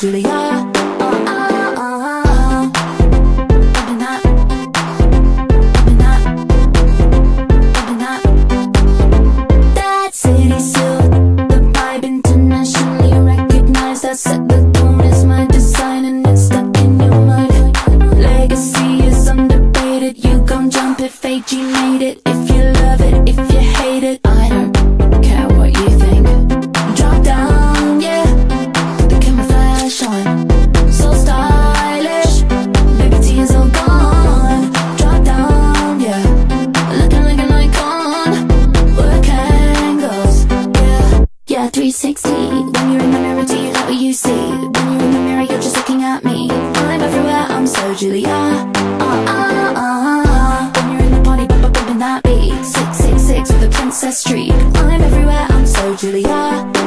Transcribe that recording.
Julia. Bumping that, bumping that, bumping that. That city suit, the vibe internationally recognized. I set the tone as my design and it's stuck in your mind. Legacy is undebated. You gon' jump if AG made it. If you love it, if you hate it, I don't care what you think. Drop down, yeah, put the camera flash on. So stylish, baby T is all gone. Drop down, yeah, looking like an icon. Work angles, yeah, yeah, 360. When you're in the mirror, do you like what you see? When you're in the mirror, you're just looking at me. I'm everywhere, I'm so Julia. When you're in the party, bumping that beat. 666 with a princess streak. I'm everywhere, I'm so Julia.